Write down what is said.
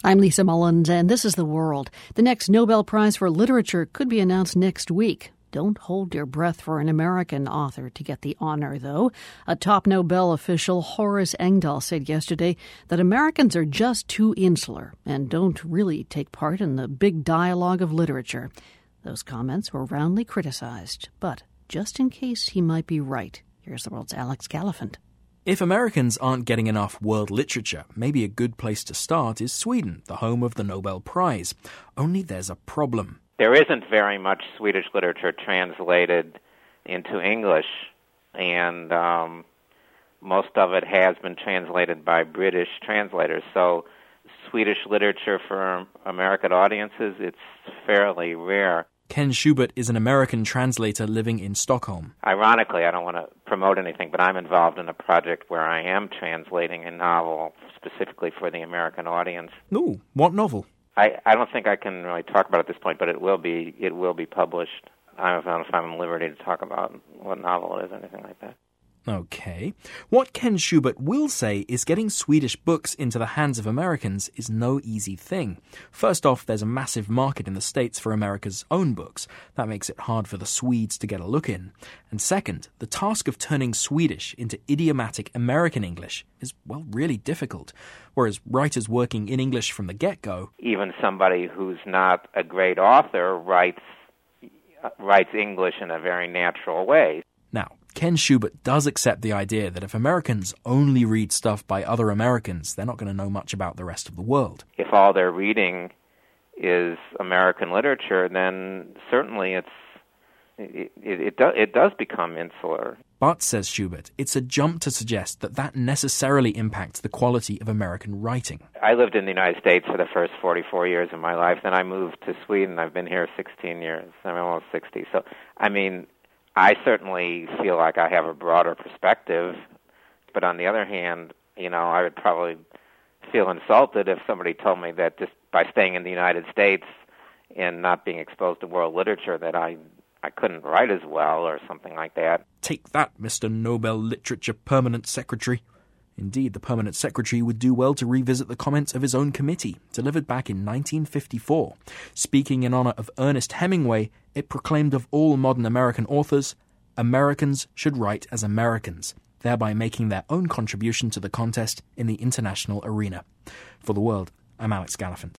I'm Lisa Mullins, and this is The World. The next Nobel Prize for Literature could be announced next week. Don't hold your breath for an American author to get the honor, though. A top Nobel official, Horace Engdahl, said yesterday that Americans are just too insular and don't really take part in the big dialogue of literature. Those comments were roundly criticized, but just in case he might be right, here's The World's Alex Gallafent. If Americans aren't getting enough world literature, maybe a good place to start is Sweden, the home of the Nobel Prize. Only there's a problem. There isn't very much Swedish literature translated into English, and most of it has been translated by British translators. So Swedish literature for American audiences, it's fairly rare. Ken Schubert is an American translator living in Stockholm. Ironically, I don't want to promote anything, but I'm involved in a project where I am translating a novel specifically for the American audience. Ooh, what novel? I don't think I can really talk about it at this point, but it will be published. I don't know if I'm at liberty to talk about what novel it is or anything like that. Okay. What Ken Schubert will say is getting Swedish books into the hands of Americans is no easy thing. First off, there's a massive market in the States for America's own books. That makes it hard for the Swedes to get a look in. And second, the task of turning Swedish into idiomatic American English is, well, really difficult. Whereas writers working in English from the get-go... Even somebody who's not a great author writes English in a very natural way. Now, Ken Schubert does accept the idea that if Americans only read stuff by other Americans, they're not going to know much about the rest of the world. If all they're reading is American literature, then certainly it does become insular. But, says Schubert, it's a jump to suggest that necessarily impacts the quality of American writing. I lived in the United States for the first 44 years of my life. Then I moved to Sweden. I've been here 16 years. I'm almost 60. So, I certainly feel like I have a broader perspective, but on the other hand, I would probably feel insulted if somebody told me that just by staying in the United States and not being exposed to world literature that I couldn't write as well or something like that. Take that, Mr. Nobel Literature Permanent Secretary. Indeed, the Permanent Secretary would do well to revisit the comments of his own committee, delivered back in 1954. Speaking in honor of Ernest Hemingway, it proclaimed of all modern American authors, Americans should write as Americans, thereby making their own contribution to the contest in the international arena. For The World, I'm Alex Gallafent.